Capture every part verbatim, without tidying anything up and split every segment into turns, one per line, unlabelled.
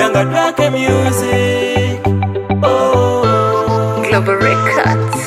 Kubanga Drake music. Oh,
Global Records.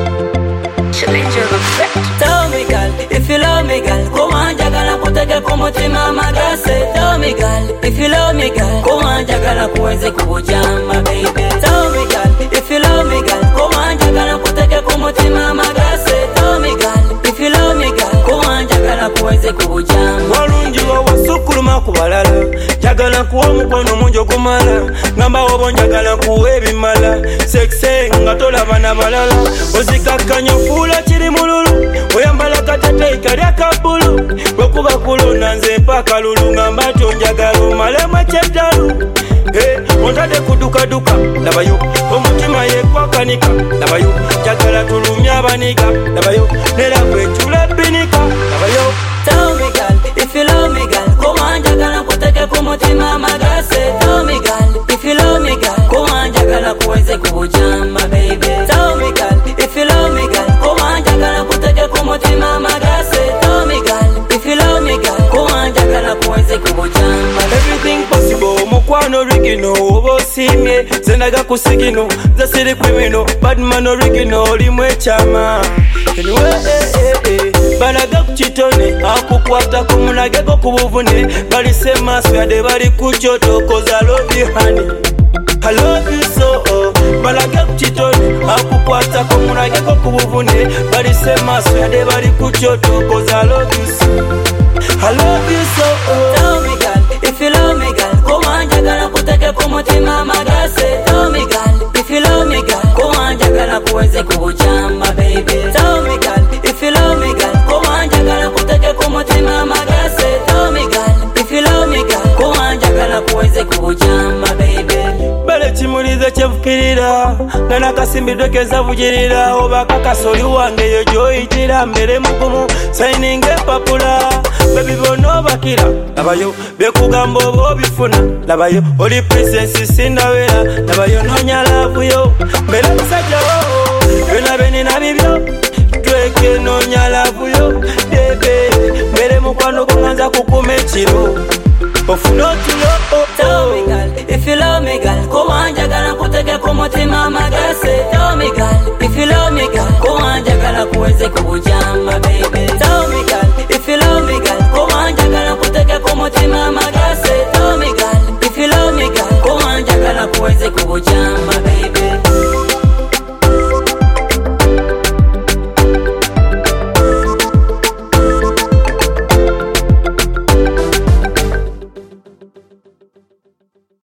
Challenge of effect.
Tell me girl, if you love me girl, come on jagala kuteke kumutima magase. Tell me girl, if you love me girl, come on jagala kuweze kubujama baby. Tell me girl, if you love me girl, come on jagala kuteke kumutima magase. Tell me girl, if you love me girl, come on jagala kuweze kubujama.
Walungi wawasukuluma kubalala, jagala kuwa mukwano munjo kumala. Ngamba wobo njagala kuwa ebimala, sexe nga tolabana balala. Ozikakanya fula chiri mululu, oyambala katete kali akabulu. Bwekuba kulona nze mpaka lulu, ngamba tonjagala omalemu ekyeddalu. Hey, ontade kuduka duka, labayo. Omutima yekwakanika, labayo. Jagala tulumya abanika, labayo. Nera kwechula binika, labayo.
Tell me girl, if you love me girl, come on jagala kuteke kumutima magase. Tell me girl, if you love me girl, come on jagala kuweze kubujama baby. Tell me girl, if you love me girl, come on jagala kuteke kumutima magase. Tell me girl, if you love me girl, come on jagala kuweze kubujama.
Everything possible, mukwano original, obo simye, zendaga kusigino, nze siri criminal, bad man original, olimwe chama. Anyway, eh, eh, eh, balaga kuchitone, akukwata kumunageko kubuvune, bali sema swade bali kuchoto, cause I love you honey, I love you so, oh. Balaga kuchitone, akukwata kumunageko kubuvune, bali sema swade bali kuchoto, cause I love you so, I love you so, oh.
Tell me girl, if you love me girl, come on jagala kuteke kumutima magase. Tell me girl, if you love me girl, come on jagala kuweze kubujama baby. Tell me girl, if you love me girl, come on jagala kuteke kumutima magase. Tell me girl, if you love me girl, come on jagala kuweze kubujama baby.
Bale chimulize chevukirira, ngana kasimbidwe keza vujirira. Oba kakasoli wange yo joyitira, mbere mukumu signing papula. Baby bono bakira, labayo. Bekugamba oba obifuna, labayo. Oli princess sindawera, labayo nonya love yo. Mbere musajja wo, byonna benina bibyo. Drake nonya love yo, baby. Mbere mukwano gonganza kukuma ekiro. Ofuna otulo, oh,
Tell me girl, if you love me girl, come on jagala kuteke kumutima magase. Tell me girl, if you love me girl, come on jagala kuweze kubujama baby.